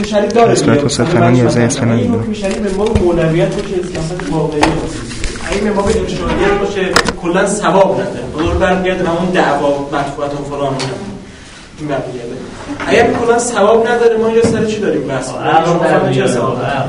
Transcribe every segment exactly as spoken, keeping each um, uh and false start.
حکم شرعی داره. اصلاً صرفاً یه زیست این حکم شرعی به ما مولویت باشه، مثلا واقعی باشه. اگه به ما به انشاءالله باشه کلا ثواب نده. دور برمیگرده همون دعوا مطبوعات و فلان این برمیگرده. اگه کلا ثواب نداره ما اینجا سر چی داریم بحث؟ شما فقط چه ثواب داره؟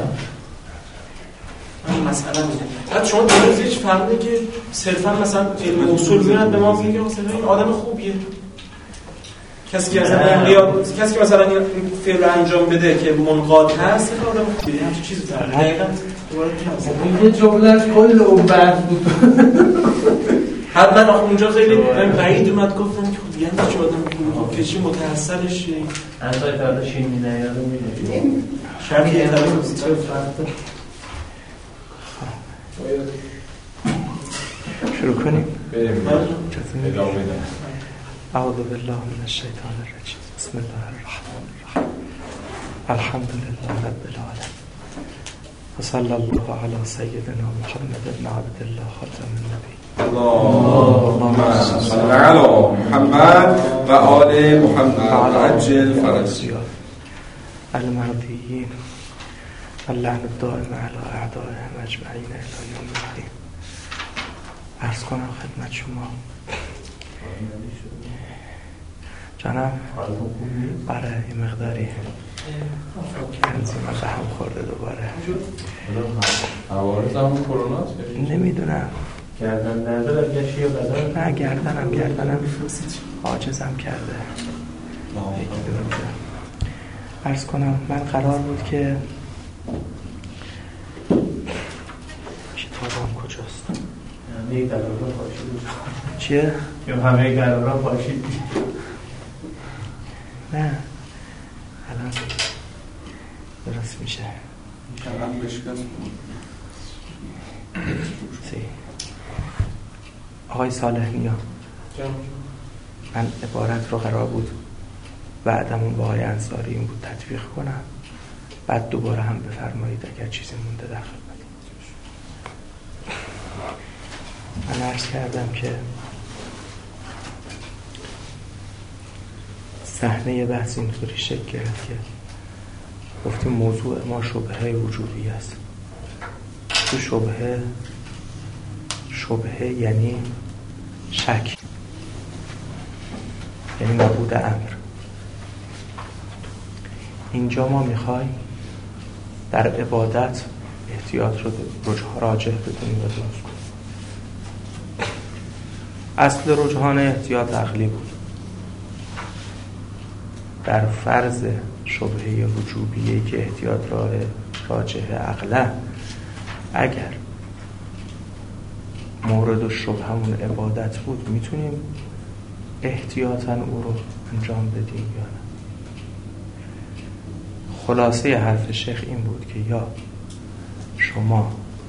مثلا بعد شما درست هیچ فهمیدی که صرفا مثلا علم اصول میاد به ما میگه مثلا این آدم خوبیه، کسی که مثلا این کسی که مثلا این فعل انجام بده که منقاد هست این آدم خوبیه، همین چیزی داره. دقیقاً دوباره این جمله کل اون بحث بود. حد من آخه اونجا خیلی بعید اومد گفتم که خب یعنی چه آدم خوبه که چی متأثرش انتای فردا شین می‌نه رو می‌بینه شرطی اطلاعی شروع کنیم. ادامه بدم. اعوذ بالله من الشیطان الرجیم. بسم الله الرحمن الرحیم. الحمد لله رب العالمین و صلی الله علی سیدنا محمد بن عبد الله خاتم النبی. اللهم صل علی محمد و آل محمد و عجل فرجهم المهدیین اللعن الدائم علی اعدائهم اجمعین الی یوم الدین. عرض کنم خدمت شما جانم برای این مقداری انزیم به هم خورده دوباره. عوارض همون کرونا نمیدونم گردن درده برگشی یا بدن؟ نه گردنم گردنم عاجزم کرده. عرض کنم من قرار بود که کتابم کجاست؟ همه گلارا پاشید. چیه؟ یا همه گلارا پاشید. نه الان درست میشه. کلم بشکست. سی آقای صالح نیا من عبارت رو قرار بود بعدمون با آقای انصاری این بود تطبیق کنم، بعد دوباره هم بفرمایید اگر چیزی مونده در خدمت. من عرض کردم که صحنه بحث اینطوری شکل گرفت که گفتیم موضوع ما شبهه وجودی است. تو شبهه شبهه یعنی شک، یعنی نبود امر. اینجا ما میخوایم در عبادت احتیاط رو راجح بدونیم و درست کنیم. اصل رجحان احتیاط عقلی بود. در فرض شبهه وجوبیه که احتیاط راه راجح عقله، اگر مورد شبه همون عبادت بود میتونیم احتیاطاً او رو انجام بدیم یا نه. خلاصه حرف شیخ این بود که یا شما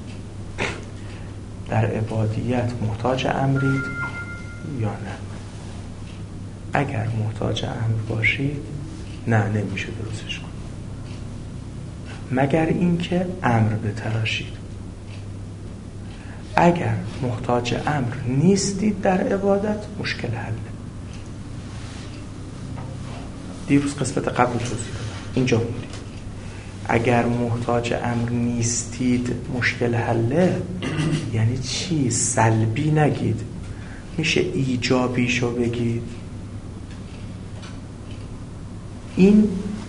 در عبادیت محتاج امرید یا نه. اگر محتاج امر باشید نه نمیشه درستش کنید، مگر اینکه امر بتراشید. اگر محتاج امر نیستید در عبادت مشکل حله. دیروز قسمت قبل توضیح دادم، اینجا موندید. اگر محتاج امر نیستید مشکل حله یعنی چی؟ سلبی نگید، میشه ایجابیشو بگید. این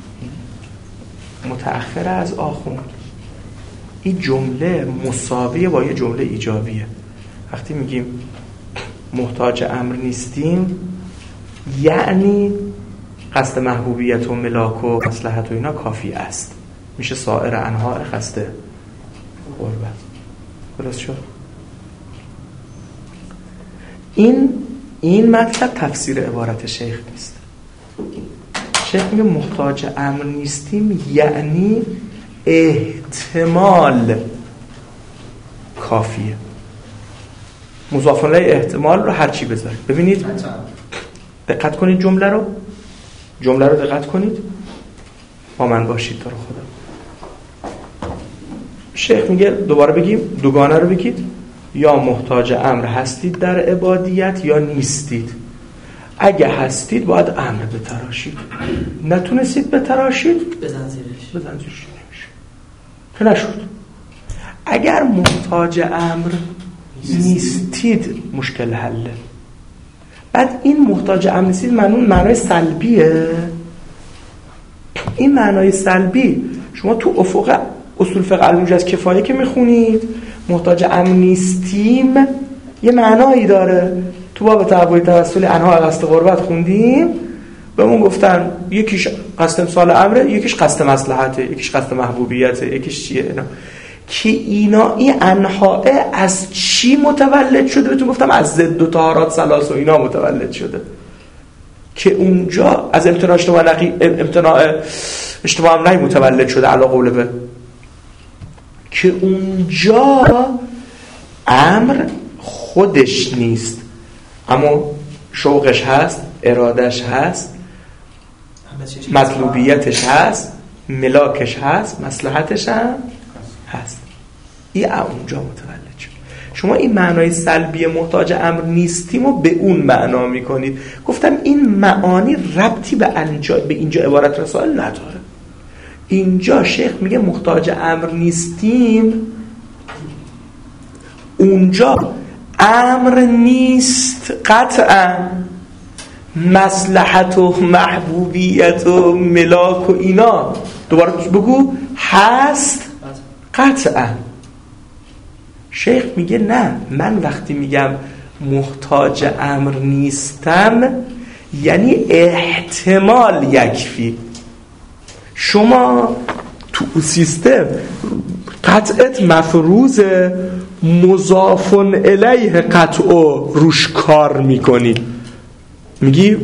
متأخر از آخوند. این جمله مساویه با یه جمله ایجابیه. وقتی میگیم محتاج امر نیستیم یعنی قصد محبوبیت و ملاک و مصلحت و اینا کافی است، میشه سایر انواع قصد قربت. درست شد؟ این این مطلب تفسیر عبارت شیخ نیست. شیخ میگه محتاج امر نیستیم یعنی احتمال کافیه. مضاف الیه احتمال رو هر چی بذارید. ببینید دقت کنید جمله رو جمله رو دقت کنید، با من باشید تو رو خدا. شیخ میگه دوباره بگیم دوگانه رو بگید، یا محتاج امر هستید در عبادیت یا نیستید. اگه هستید باید امر بتراشید، نتونستید بتراشید بزن زیرش بزن زیرش نمیشه که نشد. اگر محتاج امر نیستید مشکل حله. بعد این محتاج امر نیستید معنای سلبیه. این معنای سلبی شما تو افق اصول فقه الموجز از کفایه که میخونید محتاج امر نیستیم یه معنایی داره. تو باب تعبیر توسل انواع قصد قربت خوندیم، بهمون گفتن یکیش قصد امسال امره، یکیش قصد مصلحته، یکیش قصد محبوبیته، یکیش چیه اینا. که اینا این انواع از چی متولد شده؟ بهتون گفتم از ضد و طهارات ثلاث و اینا متولد شده که اونجا از امتناع اجتماع نقی امتناع اجتماع امنی متولد شده علا قول به که اونجا امر خودش نیست اما شوقش هست، ارادش هست، مطلوبیتش هست، ملاکش هست، مصلحتش هم هست. این اونجا متولد شد. شما این معنای سلبی محتاج امر نیستیم و به اون معنا میکنید. گفتم این معانی ربطی به اینجا به اینجا عبارت رسائل نداره. اینجا شیخ میگه محتاج امر نیستیم، اونجا امر نیست قطعا، مصلحت و محبوبیت و ملاک و اینا دوباره بگو هست قطعا. شیخ میگه نه، من وقتی میگم محتاج امر نیستم یعنی احتمال یکفی. شما تو سیستم قطعت مفروض مضاف الیه قطع روش کار میکنی، میگی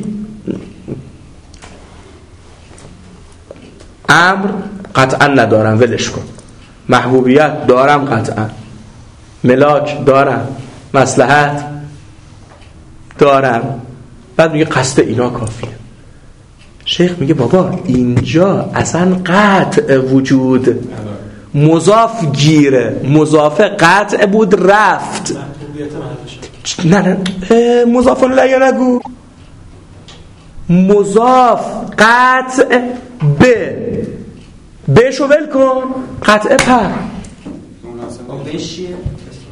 امر قطعا ندارم ولش کن، محبوبیت دارم قطعا، ملاک دارم، مصلحت دارم، بعد میگه قصد اینا کافیه. شیخ میگه بابا اینجا اصلا قطع وجود مضاف گیره، مضاف قطع بود رفت. نه نه مضاف الیه نگو، مضاف قطع به بهشو ول کن، قطع پر بشیه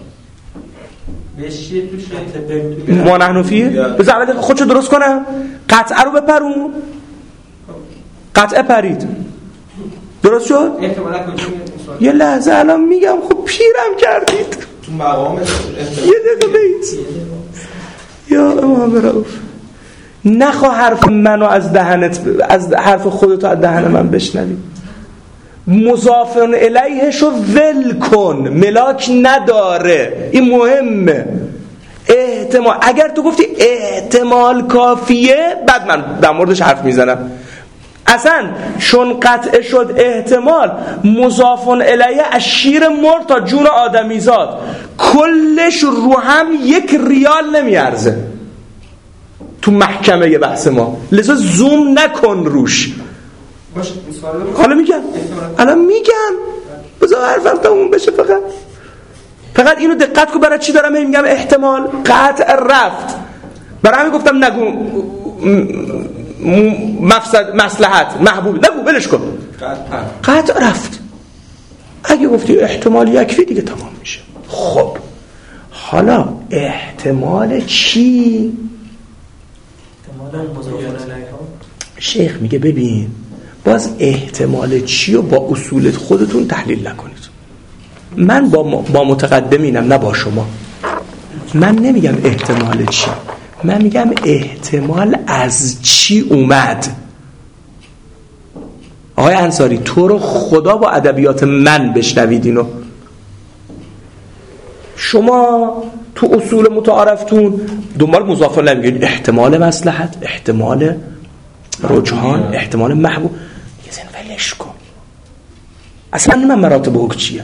بشیه توش ما نحنفیه بذار اول خودشو درست کنم، قطعه رو بپرون، قطعه پرید درست شد؟ یه لحظه الان میگم خب پیرم کردید تو مقام یه دقیقه بید یا امام رؤوف نخواه حرف منو از دهنت از حرف خودتو از دهن من بشنوی. مضاف الیه شو ول کن، ملاک نداره، این مهمه. احتمال اگر تو گفتی احتمال کافیه بعد من در موردش حرف میزنم. اصلا چون قطع شد احتمال، مضاف الیه از شیر مرد تا جون آدمیزاد کلش رو هم یک ریال نمیارزه تو محکمه بحث ما، لذا زوم نکن روش. حالا میگم الان میگم بذار حرفم تموم بشه. فقط فقط اینو دقت کن برای چی دارم میگم احتمال قطع رفت. برای همین گفتم نگو مفسد مصلحت محبوب نگو ولش کن، قطع رفت. اگه گفتی احتمال یکفی دیگه تمام میشه. خب حالا احتمال چی؟ احتمال مضاف الیه. شیخ میگه ببین باز احتمال چی رو با اصول خودتون تحلیل نکنید. من با, با متقدمینم نه با شما. من نمیگم احتمال چی، من میگم احتمال از چی اومد. آقای انصاری تو رو خدا با ادبیات من بشنوید اینو. شما تو اصول متعارفتون دنبال مضاف الیه میگید احتمال مصلحت، احتمال رجحان، احتمال محبوب. یه زن ولش کن. اصلا من مراتب حکم چیه؟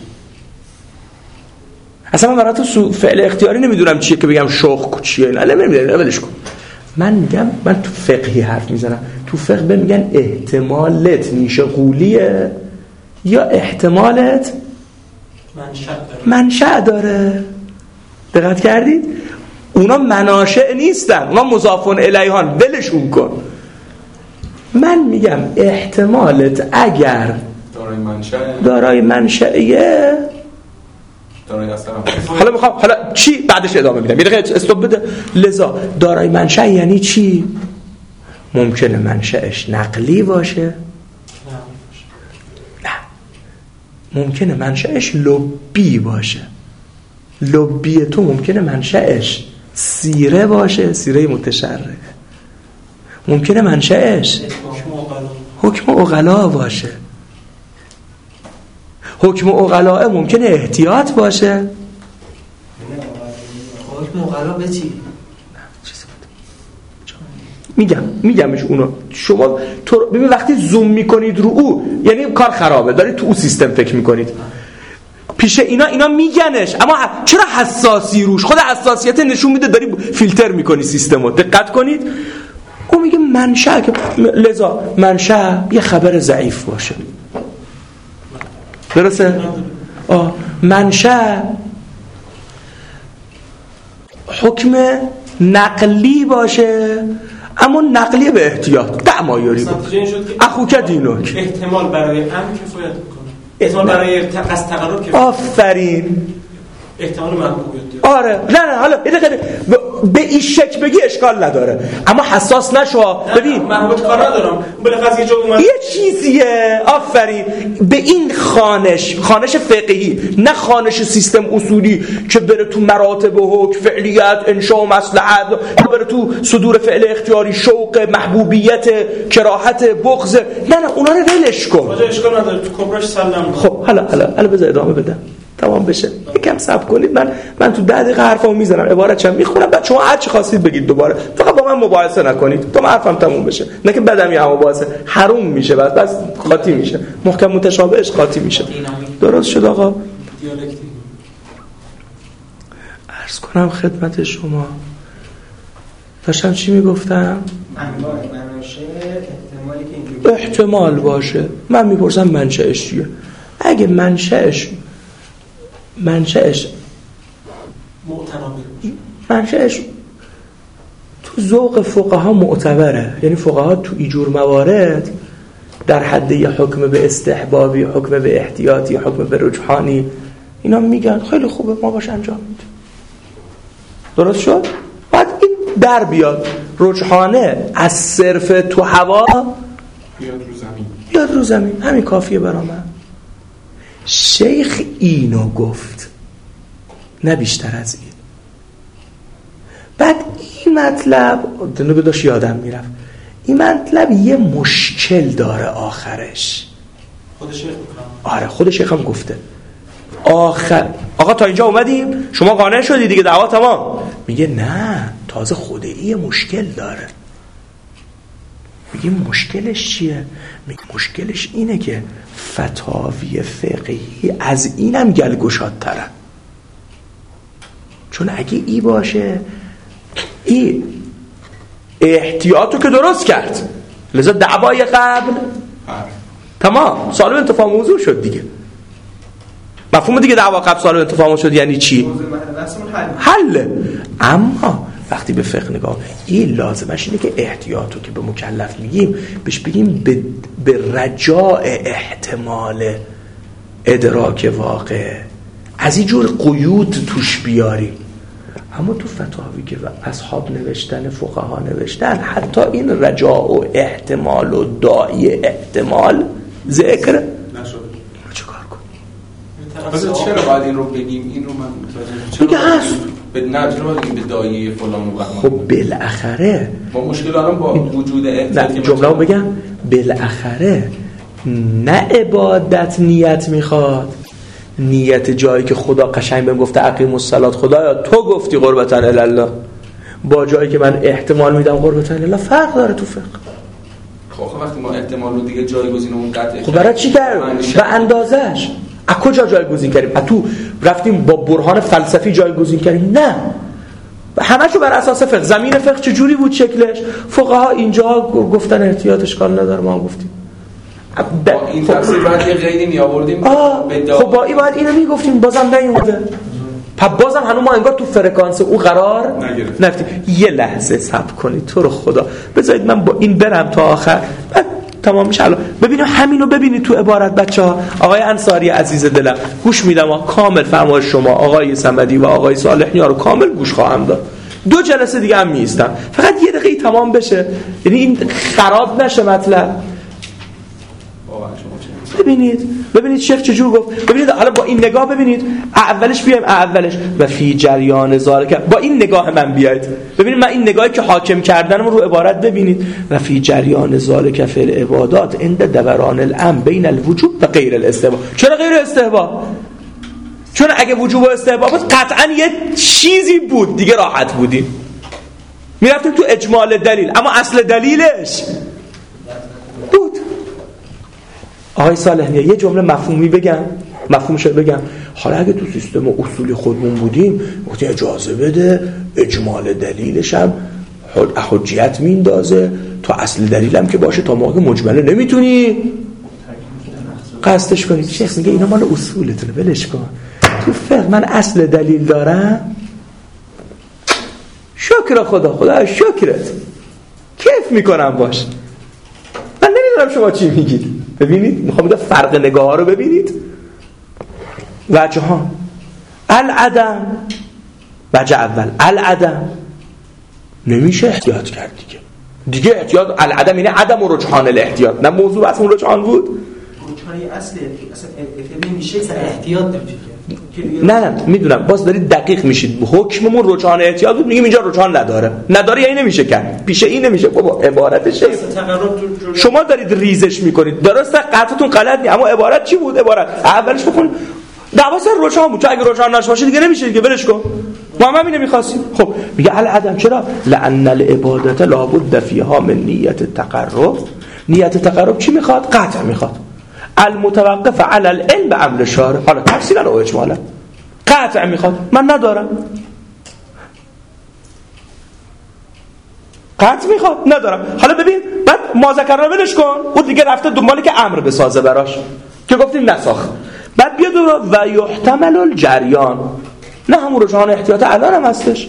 اصلا من مراتب فعل اختیاری نمیدونم چیه که بگم شوق چیه. نه نمیدونم ولش کن. من میگم من تو فقهی حرف میزنم. تو فقه به میگن احتمالت نیشه قولیه یا احتمالت منشأ داره. منشأ داره. دقت کردید؟ اونا مناشئ نیستن، اونا مضاف الیهان، ولشون کن. من میگم احتمالت اگر دارای منشأ دارای منشئیه، دارای اصلا حالا میخوام حالا چی بعدش ادامه میدم، یه دقیقه استوب بده. لذا دارای منشأ یعنی چی؟ ممکنه منشأش نقلی باشه، نه ممکنه منشأش لبی باشه. لبی تو ممکنه منشأش سیره باشه، سیره متشرعه. ممکنه منشأش حکم عقلا باشه. حکم عقلا ممکنه احتیاط باشه. حکم عقلا به چی؟ میگم میگمش اونو. شما تو ببین وقتی زوم میکنید رو او یعنی کار خرابه، دارید تو او سیستم فکر میکنید. پیش اینا اینا میگنش، اما چرا حساسی روش؟ خود حساسیت نشون میده داری فیلتر میکنی سیستمو. دقت کنید اون میگه منشأ، لذا منشأ یه خبر ضعیف باشه. درسته؟ آه منشأ حکم نقلی باشه، اما نقلی به احتیاط تمایلی اخو که دینوک احتمال برای هم کفایت میکنه، احتمال برای قصد تقرب کفایت. آفرین، احتمال محبوبیت. آره نه نه حالا یه دقیقه به این شک بگی اشکال نداره، اما حساس نشو. ببین محبوبیت کار ندارم، بالاخره یه جا اومد یه چیزیه. آفرین، به این خانش خانش فقهی، نه خانش سیستم اصولی که بره تو مراتب و حکم، فعلیت، انشاء و مصلحت، بره تو صدور فعل اختیاری، شوق، محبوبیت، کراهت، بغض. نه نه اونا رو ولش کن. واجه اشکال نداره، تو کبراش سلام. خب حالا حالا حالا بذار ادامه بدم تمام بشه. یکم صبر کنید، من من تو ده دقیقه حرفمو میزنم، عبارت چم میخونم، بعد شما هر چی خواستید بگید دوباره. فقط با من مباحثه نکنید تا من حرفم تموم بشه. نه که بعدم یه مباحثه حروم میشه، بس بس قاطی میشه. محکم متشابهش قاطی میشه. درست شد آقا؟ دیالکتیک. عرض کنم خدمت شما داشتم چی میگفتم؟ احتمال باشه. من میپرسم منشأش چیه؟ اگه منشأش منشأش منشأش تو ذوق فقها معتبره، یعنی فقها تو ایجور موارد در حد یه حکم به استحبابی، حکم به احتیاطی، حکم به رجحانی، اینا میگن خیلی خوبه ما باش انجام میدیم. درست شد؟ بعد این در بیاد رجحانه از صرف تو هوا بیاد رو زمین، بیاد رو زمین، همین کافیه برا من. شیخ اینو گفت، نه بیشتر از این. بعد این مطلب دنو داشت یادم میرفت، این مطلب یه مشکل داره آخرش. خود شیخ میکنم. آره خود شیخ هم گفته آخر. آقا تا اینجا اومدیم، شما قانع شدی دیگه، دعوا تمام. میگه نه تازه خود این مشکل داره. میگه مشکلش چیه؟ میگه مشکلش اینه که فتاوی فقهی از اینم گلگشادتره. چون اگه ای باشه، ای احتیاطو که درست کرد، لذا دعوای قبل تمام سالم انتفاع موضوع شد دیگه. مفهوم دیگه دعوا قبل سالم انتفاع شد یعنی چی؟ حل. اما وقتی به فقه نگاه، این لازمش اینه که احتیاطو که به مکلف میگیم بهش بگیم به, به رجاء احتمال ادراک واقع، از این جور قیود توش بیاریم. اما تو فتاوی که اصحاب نوشتن، فقها نوشتن، حتی این رجاء و احتمال و داعی احتمال ذکر نشده. چه کار کنیم؟ پس چرا باید این رو بگیم؟ این رو من متوجه دیگه هست. به نه چرا باید این به دایه فلان و بهمان؟ خب بالاخره ما مشکل دارم با وجود احتیاط. نه جمله رو بگم، بالاخره نه عبادت نیت میخواد، نیت جایی که خدا قشنگ بهم گفته اقیم الصلات، خدایا تو گفتی قربتن الله، با جایی که من احتمال میدم قربتن الله، فرق داره تو فقه. خب وقتی ما احتمال رو دیگه جایگزینمون قطعه، خب برای چی کرد؟ به اندازش. از کجا جایگزین کردیم؟ از تو رفتیم با برهان فلسفی جایگزین کردیم؟ نه، همه‌شو بر اساس فقه. زمین فقه چه جوری بود شکلش؟ فقها اینجا گفتن احتیاط اشکال نداره، ما گفتیم با این تفسیر بعد یه قیدی می آوردیم. خب با این باید اینو میگفتیم، بازم نیومده. پس بازم هنوز ما انگار تو فرکانس او قرار نگرفتیم. یه لحظه صبر کنید تو رو خدا، بذارید من با این برم تا آخر بعد تمام میشه. الان ببینیم همینو ببینید تو عبارت بچه‌ها. آقای انصاری عزیز دلم گوش میدم، آقا کامل فرمایش شما آقای صمدی و آقای صالحی رو کامل گوش خواهم داد. دو جلسه دیگه هم میستم، فقط یه دقیقه تمام بشه، یعنی این خراب نشه مطلب. ببینید ببینید شیخ چجور گفت. ببینید حالا با این نگاه ببینید، اولش بیایم اولش و فی جریان ذالک، با این نگاه من بیاید ببینید، من این نگاهی که حاکم کردنم رو عبارت ببینید. و فی جریان ذالک فی العبادات عند دوران الامر بین الوجوب و غیر الاستحباب. چرا غیر استحباب؟ چون اگه وجوب و استحباب بود قطعا یه چیزی بود دیگه راحت بودیم، میرفتیم تو اجمال دلیل، اما اصل دلیلش بود. آقای صالحی یه جمله مفهومی بگم، مفهومش رو بگم. حالا اگه تو سیستم اصولی خودمون بودیم وقتی اجازه بده اجمال دلیلش هم حجیت میندازه تا اصل دلیلم که باشه، تا موقع مجمله نمیتونی قصدش کنی. شیخ میگه اینا مال اصولتونه، ولش کن. تو فقه من اصل دلیل دارم، شکر خدا، خدا شکرت، کیف میکنم باش. من نمیدونم شما چی میگید. ببینید میخوام بگم فرق نگاه ها رو ببینید. وجه ها العدم، وجه اول العدم، نمیشه احتیاط کرد دیگه دیگه احتیاط العدم یعنی عدم و رجحان الاحتیاط، نه موضوع اصلا رجحان بود. رجحانی اصل اصلا نمیشه احتیاط نمیشه. نه نه میدونم، باز دارید دقیق میشید. حکممون رجحان احتیاط بود، میگیم اینجا رجحان نداره، نداره یعنی نمیشه کرد، پیشه این نمیشه. بابا عبارتش شما دارید ریزش میکنید، درسته قطعتون غلط نیست، اما عبارت چی بود؟ عبارت اولش بخون دعوا سر رجحان بود، چون اگه رجحان نشه باشه دیگه نمیشه دیگه، ولش کن. ما هم اینو می‌خواستیم. خب میگه العدم چرا؟ لأن العبادة لابد فيها من نیت التقرب. نیت تقرب چی میخواد؟ قطع میخواد. المتوقف على العلم بعمل الشارع. حالا تفصیلا و اجمالا قطع میخواد، من ندارم. قطع میخواد، ندارم. حالا ببین بعد ما ذکرنا ولش کن، اون دیگه رفته دنبالی که امر بسازه براش که گفتیم نساخ. بعد بیاد و یحتمل الجریان، نه همون رجحان احتیاط الان هم هستش.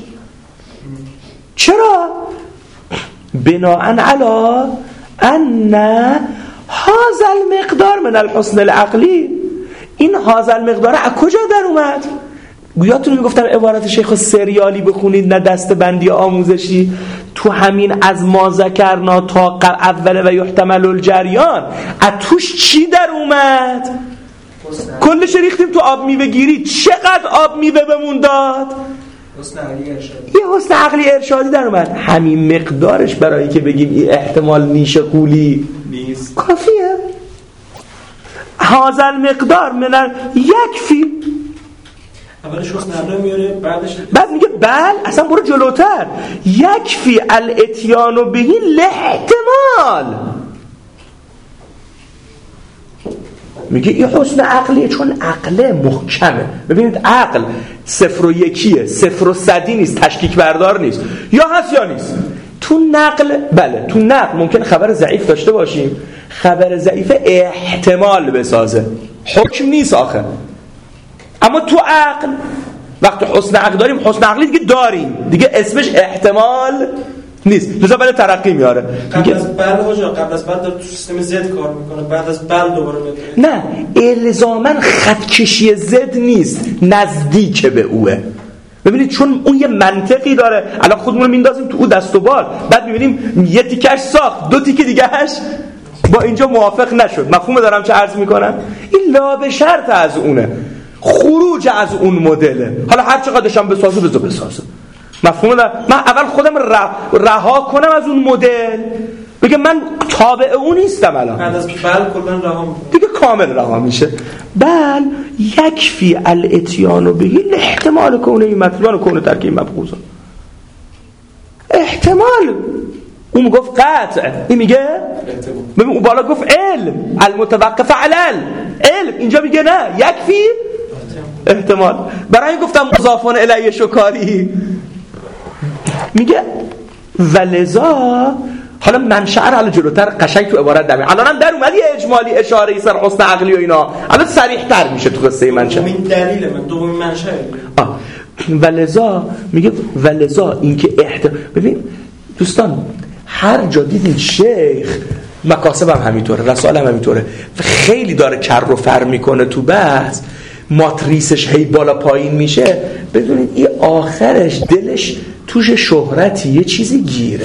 چرا؟ بناء علی ان هذا المقدار من الحسن العقلی. این هذا المقدار از کجا در اومد؟ گویاتون میگفتم عبارت شیخ سریالی بخونید نه دسته بندی آموزشی. تو همین از ما ذکرنا تا اول و یحتمل الجریان از توش چی در اومد؟ کلش ریختیم تو آب میوه گیری. چقدر آب میوه بمون داد؟ حسن عقلی ارشادی. یه حسن عقلی ارشادی در اومد. همین مقدارش برای که بگیم این احتمال نیش قولی نیست کافیه. هذا المقدار من یکفی. اولش حسن عقلی میاره، بعدش بعد میگه بل اصلا برو جلوتر، یکفی الاتیان به الاحتمال. میگه این حسن عقلیه چون عقله محکمه. ببینید عقل صفر و یکیه، صفر و صدی نیست، تشکیک بردار نیست، یا هست یا نیست. تو نقل بله، تو نقل ممکن خبر ضعیف داشته باشیم، خبر ضعیف احتمال بسازه، حکم نیست آخه. اما تو عقل وقتی حسن عقل داریم، حسن عقلی دیگه داریم دیگه، اسمش احتمال نیست، لذا بعد ترقی میاره. قبل از بل باشه، قبل از بل داره تو سیستم زد کار میکنه، بعد از بل دوباره میاد. نه الزاماً خط کشی زد نیست، نزدیک به اوه. ببینید چون اون یه منطقی داره، الان خودمون میندازیم تو اون دست و بال، بعد میبینیم یه تیکش ساخت، دو تیکه دیگهش با اینجا موافق نشد. مفهوم دارم چه عرض میکنم؟ این لا به شرط از اونه، خروج از اون مدله. حالا هر چقدرش هم بسازه بذار بسازه. مفهوم دارم؟ من اول خودم رها کنم از اون مدل، بگم من تابع اون نیستم. الان بعد از بل کلا رها میکنه دیگه، کامل رها میشه. بل یکفی الاتیان به احتمال کونه مطلوبان و کونه ترکیب مبغوضا. احتمال اون گفت قطع، این میگه ببین اون بالا گفت علم المتوقف علی علم، اینجا میگه نه یکفی احتمال. برای گفتم مضافون الیه شکاری، میگه ولذا حالا منشأ رو حالا جلوتر قشنگ تو عبارت دمی الانم در اومد یه اجمالی اشاره سر حسن عقلی و اینا الان صریح‌تر میشه تو قصه منشأ. این دلیل من دومین منشأ آه ولذا میگه ولذا اینکه احت ببین دوستان هر جا دیدین شیخ مکاسب هم همینطوره رسائل هم همینطوره خیلی داره کر و فر میکنه تو بحث ماتریسش هی بالا پایین میشه بدونید این آخرش دلش توش شهرتی یه چیزی گیره.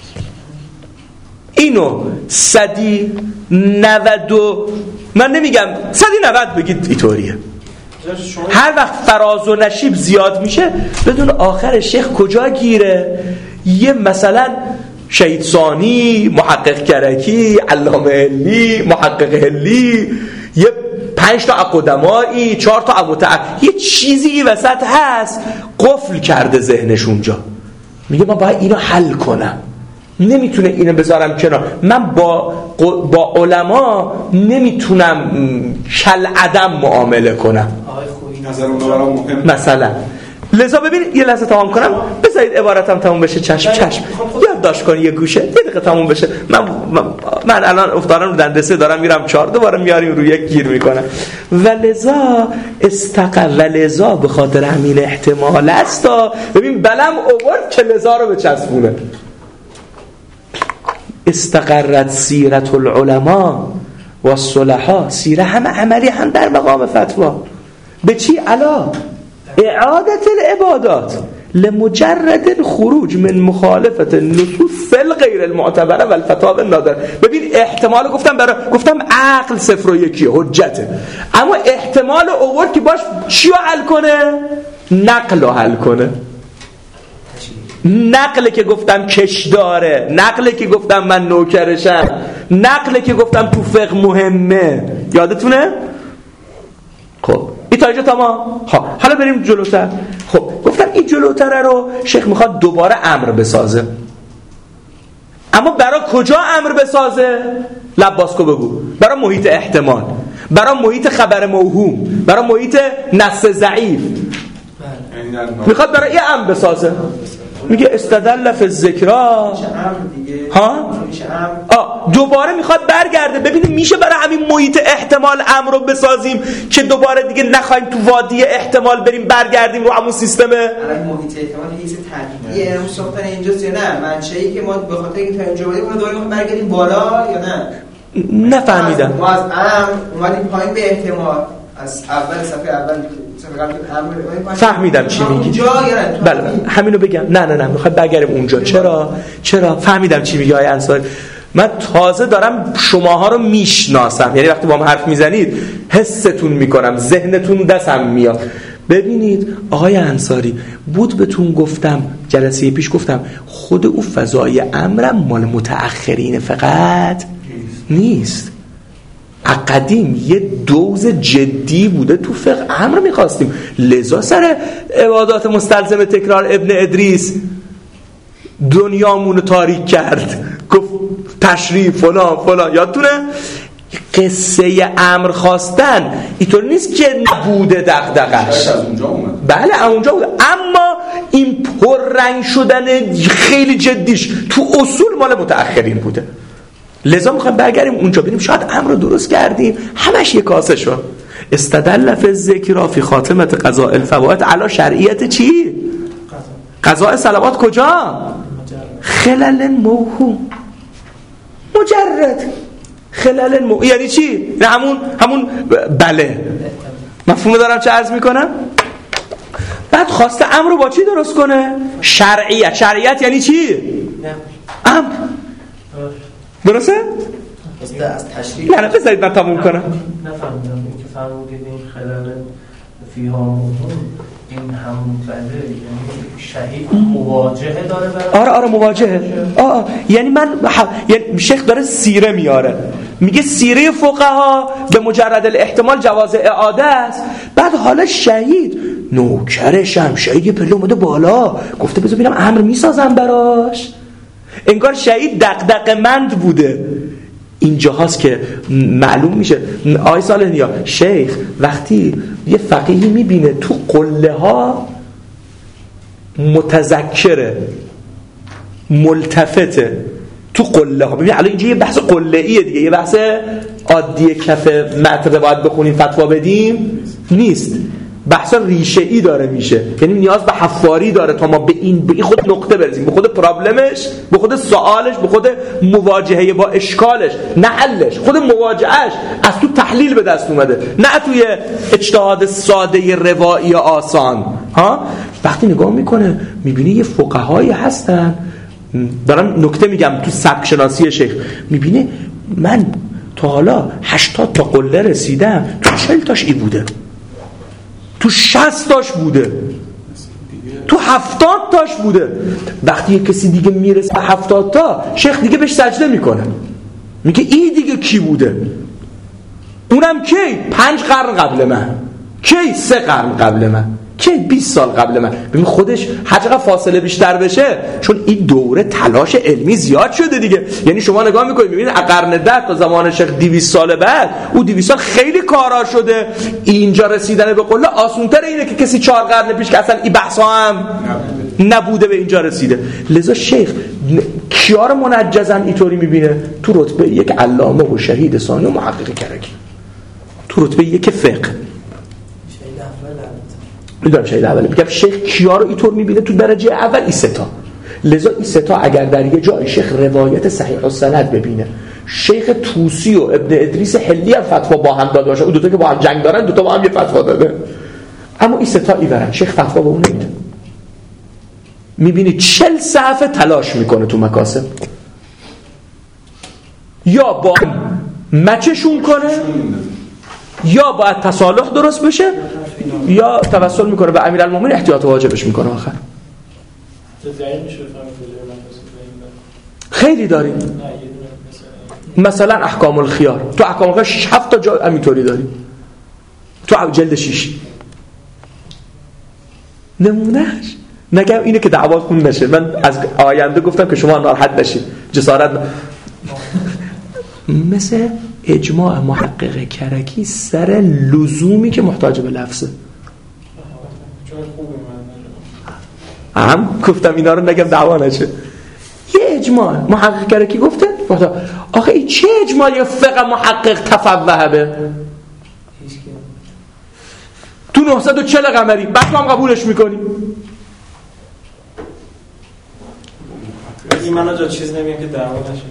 اینو صدی نود و من نمیگم صدی نود بگید اینطوریه. هر وقت فراز و نشیب زیاد میشه بدون آخر شیخ کجا گیره؟ یه مثلا شهید ثانی، محقق کرکی، علامه هلی، محقق هلی، یه پنج تا قدمایی، چهار تا ابوتعب، یه چیزی وسط هست قفل کرده ذهنش اونجا. میگه من باید اینو حل کنم، نمیتونه اینو بذارم کنار. من با با علما نمیتونم کل عدم معامله کنم. نظر اون برام مهم مثلا لذا ببین یه لحظه تمام کنم بذارید عبارتم تموم بشه. چشم چشم یادداشت کن یه گوشه یه دقیقه تموم بشه. من من, من الان افتادم رو دندسه دارم میرم چهار دوباره میاریم روی یک گیر میکنم. ولذا استق ولذا به خاطر همین احتمال است. ببین بلم اوورد که لذا رو بچسبونه. استقرت سیرت العلماء و الصلحاء. سیره هم عملی هم در مقام فتوا. به چی؟ علا اعادت العبادات لمجرد خروج من مخالفت النصوص فل غیر المعتبره و الفتاوی النادره. ببین احتمال گفتم برای گفتم عقل صفر و یکی حجته، اما احتمال اوورد که باش چی رو حل کنه؟ نقل رو حل کنه. نقله که گفتم کش داره، نقله که گفتم من نوکرشم، نقله که گفتم تو فقه مهمه. یادتونه؟ خب این تا اینجا تمام. خب حالا بریم جلوتر. خب گفتم این جلوتره رو شیخ میخواد دوباره امر بسازه، اما برای کجا امر بسازه؟ لباسکو بگو. برای محیط احتمال، برای محیط خبر موهوم، برای محیط نص ضعیف. میخواد برای این امر بسازه. میگه استدل فی الذکرا ها آه دوباره میخواد برگرده ببینیم میشه برای همین محیط احتمال امر رو بسازیم که دوباره دیگه نخوایم تو وادی احتمال بریم برگردیم رو همون سیستمه. الان محیط احتمال هیچ تغییریه اون ساختن اینجاست یا نه؟ منشأی که ما به خاطر اینکه تا اینجا اومدیم اون دوباره برگردیم بالا یا نه؟ نفهمیدم. ما از امر اومدیم پایین به احتمال از اول صفحه اول فهمیدم چی میگی. بله همینو بگم. نه نه نه میخوام برگردیم اونجا. چرا چرا فهمیدم چی میگی آقای انصاری. من تازه دارم شماها رو میشناسم، یعنی وقتی با هم حرف میزنید حستون میکنم، ذهنتون دستم میاد. ببینید آقای انصاری بود بهتون گفتم جلسه پیش گفتم خود او فضای امرم مال متأخرین فقط نیست. قدیم یه دوز جدی بوده تو فقه امر میخواستیم. لذا سر عبادات مستلزم تکرار ابن ادریس دنیامونو تاریک کرد، گفت تشریف فلان فلان. یادتونه قصه امر خواستن اینطور نیست که نبوده دغدغش. بله اونجا بوده، اما این پررنگ شدن خیلی جدیش تو اصول مال متأخرین بوده. لذا میخوایم برگردیم اونجا ببینیم شاید امر رو درست کردیم همش یک کاسه شد. استدل فی الذکر فی خاتمه قضاء الفوائد علی شرعیت چی؟ قضاء صلوات کجا؟ خلل موهوم مجرد خلل موهوم. یعنی چی؟ نه همون همون بله مفهوم دارم چه عرض میکنم. بعد خواسته امر رو با چی درست کنه؟ شرعیت. شرعیت یعنی چی؟ امر. درسته؟ از تشریح نه بذارید من تموم کنم. نفهمیدم این که فرمودید این خلال فیها موضوع این همون بله یعنی شهید مواجهه داره برای آره آره مواجهه. آه یعنی من یعنی شیخ داره سیره میاره، میگه سیره فقها به مجرد الاحتمال جواز اعاده است. بعد حالا شهید نوکرشم، شهید پله اومده بالا گفته بذار ببینم امر میسازم براش. انگار شهید دغدغه مند بوده. اینجا هاست که معلوم میشه آقای صالح‌نیا شیخ وقتی یه فقیهی میبینه تو قله ها متذکره ملتفته تو قله ها. ببین الان اینجا یه بحث قله ایه دیگه، یه بحث عادی کف متن باید بخونیم فتوا بدیم نیست، بحث ریشه ای داره میشه، یعنی نیاز به حفاری داره تا ما به این به این خود نقطه برسیم، به خود پرابلمش، به خود سوالش، به خود مواجهه با اشکالش، نه حلش، خود مواجهش از تو تحلیل به دست اومده، نه توی اجتهاد ساده روایی آسان. ها وقتی نگاه میکنه میبینی یه فقهایی هستن، دارم نکته میگم تو سبک شناسی شیخ، میبینه من تا حالا هشتاد تا قله رسیدم، تو چهل تاش ای بوده، تو شصت تاش بوده، تو هفتاد تاش بوده. وقتی یک کسی دیگه میرسه به هفتاد تا، شیخ دیگه بهش سجده میکنه، میگه این دیگه کی بوده؟ اونم کی؟ پنج قرن قبل من، کی؟ سه قرن قبل من، کی؟ بیست سال قبل من. ببین خودش هر چقدر فاصله بیشتر بشه، چون این دوره تلاش علمی زیاد شده دیگه. یعنی شما نگاه میکنید میبینید قرن ده تا زمان شیخ دویست سال بعد، او دویست سال خیلی کارا شده، اینجا رسیدن به قله آسان‌تر اینه که کسی چهار قرن پیش که اصلا این بحثا هم نبوده به اینجا رسیده. لذا شیخ کیا رو منجزن اینطوری میبینه؟ تو رتبه یک علامه و شهید ثانی و محقق کرکی، تو رتبه یک فقه میدونم شهید اوله. میگم شیخ کیا رو اینطور میبینه تو درجه اول؟ این سه تا. لذا این سه تا اگر در یه جای شیخ روایت صحیح السند ببینه، شیخ طوسی و ابن ادریس حلی هم فتوا با هم داده باشه، اون دو تا که با هم جنگ دارن، دو تا با هم یه فتوا داده، اما این سه تا ایورن، شیخ فتوا به اون نمیده. میبینی چهل صفحه تلاش میکنه تو مکاسب، یا با مچشون کنه، یا باید تصالح درست بشه، یا توسل میکنه به امیرالمومنین، احتیاط واجبش میکنه. آخر خیلی داریم، مثلا احکام الخیار، تو احکام الخیار شش هفت تا جا همینطوری داریم، تو جلد شش. نمونهش نگم اینه که دعواتون نشه، من از آینده گفتم که شما ناراحت نشید، جسارت مثل اجماع محقق کرکی سر لزومی که محتاج به لفظه. هم گفتم اینا رو نگم دعوا نشه. یه اجماع محقق کرکی گفته، آخه این چه اجماعی فقه محقق تفوه به تو نهصد و چهل قمری، بعد ما هم قبولش میکنیم. این منو جا چیز نمیم که دعوا نشه.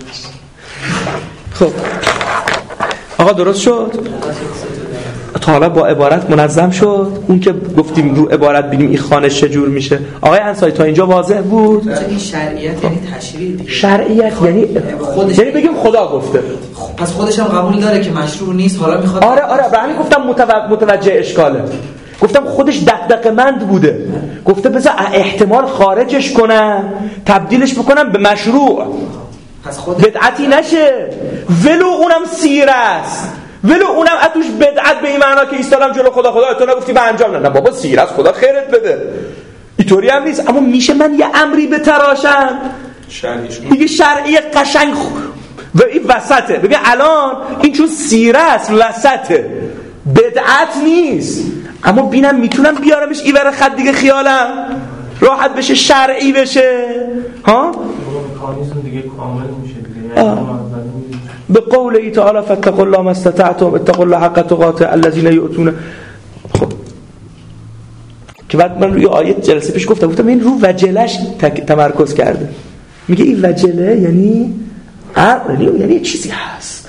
خب آقا درست شد؟ تا حالا با عبارت منظم شد؟ اون که گفتیم رو عبارت ببینیم این خانش چجور میشه. آقای انصاری تا اینجا واضح بود؟ این شرعیت یعنی تشریع دیگه. شرعیت یعنی خودش، یعنی بگیم خدا گفته، پس خودش هم قبول داره که مشروع نیست، حالا میخواد. آره آره به همین گفتم متوجه اشکاله. گفتم خودش دغدغه‌مند بوده، گفته بذار احتمال خارجش کنم، تبدیلش بکنم به مشروع، پس خود بدعتی نشه، ولو اونم سیر است، ولو اونم اتوش بدعت به این معنا که ایستادم جلو خدا، خدا تو نگفتی من انجام ندادم، بابا سیر است، خدا خیرت بده، اینطوری هم نیست. اما میشه من یه امری بتراشم دیگه شرعی قشنگ و این وسطه، بگه الان این چون سیر است وسطه، بدعت نیست، اما بینم میتونم بیارمش این ور خط دیگه، خیالم راحت بشه، شرعی بشه. ها مکانیزم دیگه کامل میشه دیگه. به قول ای تعالی فاتقوا الله ما استطعتم اتقوا الله حق تقاته الذين يؤتون. خب که بعد من روی آیه جلسه پیش گفتم گفتم این رو وجلش تمرکز کرده، میگه این وجله یعنی عقل، یعنی چیزی هست.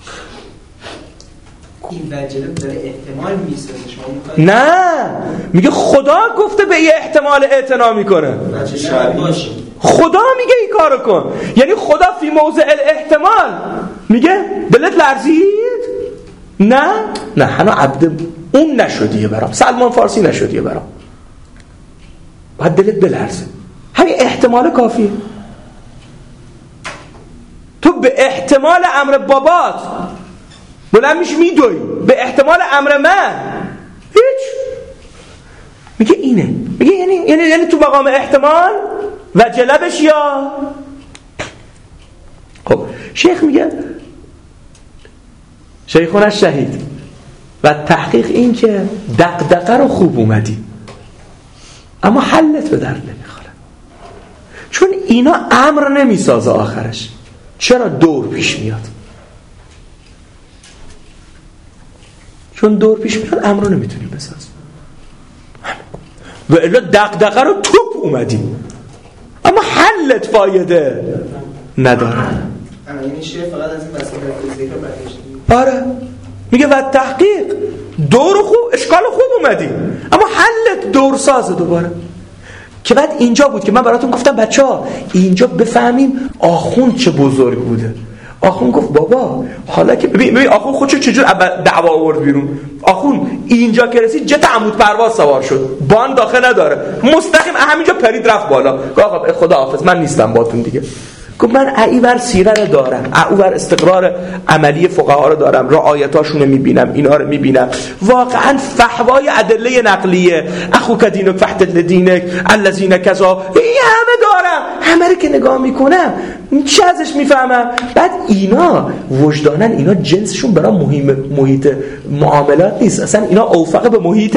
این وجله داره احتمال میسازه، شما نه میگه خدا گفته به یه احتمال اعتنا میکنه، خدا میگه این کارو کن، یعنی خدا فی موضع الاحتمال میگه دلت لرزید؟ نه نه هنو عبد اون نشدیه برام، سلمان فارسی نشدیه برام، باید دلت بلرزه، همین احتمال کافیه. تو به احتمال امر بابات بلند میش میدوی، به احتمال امر من هیچ. میگه اینه، میگه یعنی یعنی یعنی تو مقام احتمال و جلبش یا. خب شیخ میگه، شیخون الشهید و تحقیق این که دغدغه رو خوب اومدی اما حلت به درد نمیخوره، چون اینا امر نمیسازه آخرش. چرا دور پیش میاد؟ چون دور پیش میاد امر رو نمیتونیم بسازیم. و الا دغدغه رو توپ اومدیم، اما حلت فایده نداره. اما این شیء فقط از این مسئله فیزیک برگشت. آره میگه و تحقیق دور خوب اشکال خوب اومدیم، اما حلت دور سازه دوباره. که بعد اینجا بود که من براتون گفتم بچه‌ها اینجا بفهمیم آخوند چه بزرگ بوده. آخوند گفت بابا حالا که ببین ببین آخوند خودشو چجور دعوا آورد بیرون. آخوند اینجا که رسید جت عمود پرواز سوار شد، بان داخل نداره، مستقیم همینجا پرید رفت بالا. گفت آقا خدا حافظ من نیستم باتون دیگه. گفت من ایور سیره رو دارم، ایور استقرار عملی فقها رو دارم، رعایتاشون رو میبینم، اینا رو میبینم، واقعا فحوای ادله نقلیه، اخوک دینک فحتل دینک الذین کذا، این همه دارم، همه رو که نگاه میکنم چه ازش میفهمم. بعد اینا وجدانن اینا جنسشون برای مهم محیط معاملات نیست، اصلا اینا اوفق به محیط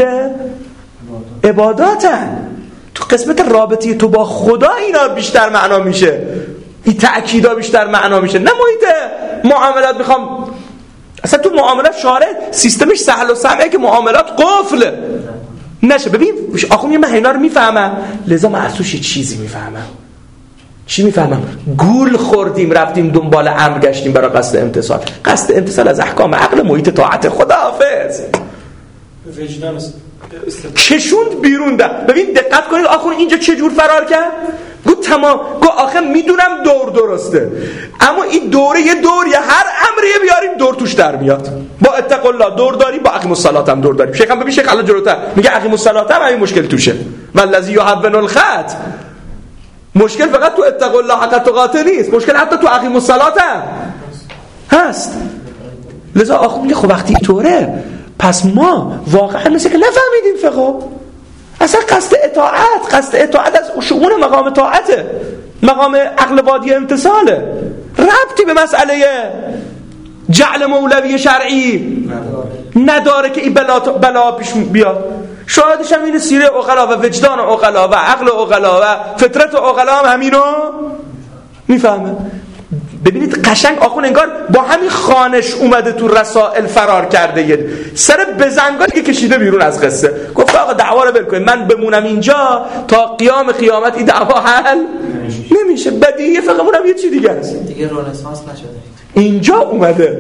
عباداتن. تو قسمت رابطی تو با خدا اینا بیشتر معنا میشه، این تأکیدا بیشتر معنا میشه، نه محیط معاملات. میخوام اصلا تو معاملات شارع سیستمش سهل و سمعه که معاملات قفل نشه. ببین آخه من اینا رو میفهمم، لذا من از توش یه چیزی میفهمم. چی میفهمم؟ گول خوردیم رفتیم دنبال امر گشتیم برای قصد امتثال. قصد امتثال از احکام عقل محیط طاعت خداحافظ وجدان کشوند بیرون ده. ببین دقت کنید آخون اینجا چه جور فرار کرد؟ گو تمام گو آخه میدونم دور درسته، اما این دوره یه دور یا هر امریه بیاریم دور توش در میاد. با اتق الله دور داریم، با اقیم الصلاة هم دور داریم. شیخ هم ببین شیخ الله جلوتر میگه اقیم الصلاة هم همین مشکل توشه. والذی یحون الخط، مشکل فقط تو اتق الله حق تقاته نیست، مشکل حتی تو اقیم الصلاة هم هست. لذا آخون میگه خب وقتی اینطوره پس ما واقعا مثل که نفهمیدیم فقه. اصلا قصد اطاعت قصد اطاعت از شؤون مقام طاعته، مقام عقل وادی امتثاله، ربطی به مسئله جعل مولوی شرعی نداره که این بلا, بلا پیش بیاد. شاهدش هم اینه سیره عقلا و وجدان عقلا و عقل عقلا و فطرت عقلا هم همینو میفهمه. ببینید قشنگ آخون انگار با همین خانش اومده تو رسائل فرار کرده، یه سر بزنگان که کشیده بیرون از قصه. گفت آقا دعوا رو ول کنید، من بمونم اینجا تا قیام قیامت این دعوا حل نمیشه. بدیهی فقمون هم یه چی دیگه است دیگه رنسانس نشده اینجا اومده.